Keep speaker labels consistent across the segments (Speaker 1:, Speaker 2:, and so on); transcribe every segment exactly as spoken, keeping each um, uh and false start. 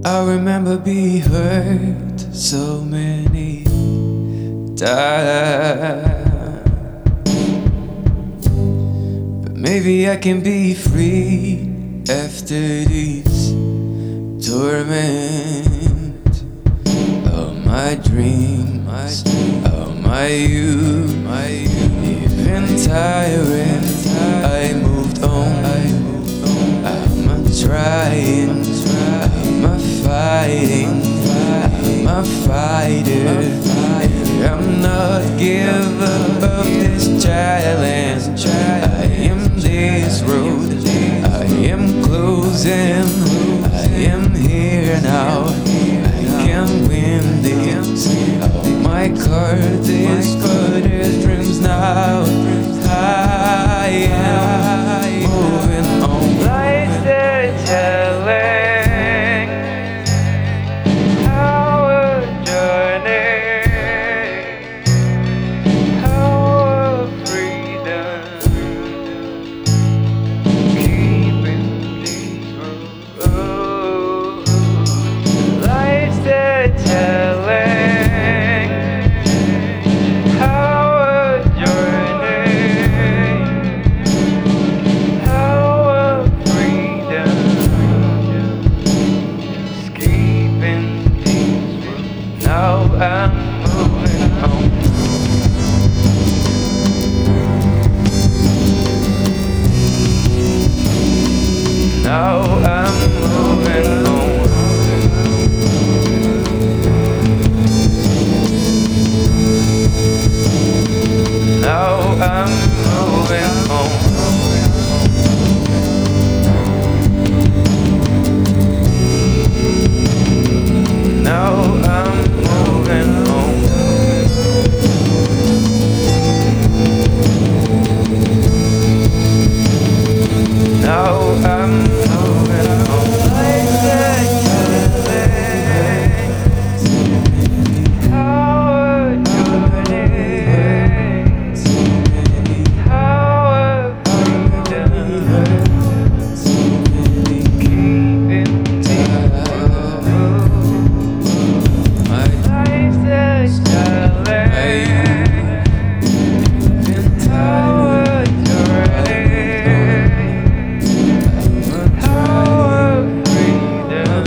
Speaker 1: I remember being hurt so many times, but maybe I can be free after this torment of my dreams, of my youth. Even tiring, I moved on. I'm trying, I'm a fighting, I'm a fighter. I'm not give up this challenge. I am this road, I am closing, I am here now. I can win this. My card is for the dreams now. I am moving on.
Speaker 2: Life's a challenge, our journey, our freedom, keeping these rules. Life's a challenge, our journey, our freedom, just keeping these rules. Now I'm moving on. Now I'm moving on. Now I'm moving on. Now I'm moving on. Now I'm moving on. Life's a challenge, our journey, our freedom, keeping things rules. Life's a challenge, our journey, our freedom,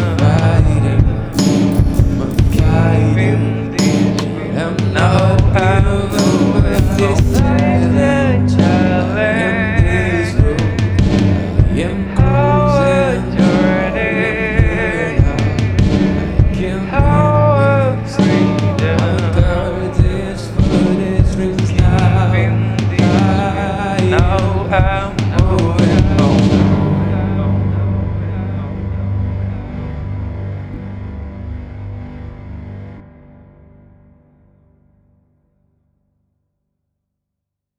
Speaker 2: keeping things rules. Now I'm moving on. Life's a challenge, our journey, our freedom, keeping things rules. Now I'm